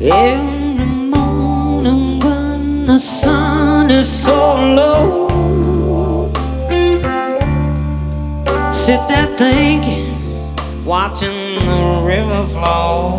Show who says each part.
Speaker 1: Every morning when the sun is so low, sit there thinking, watching the river flow.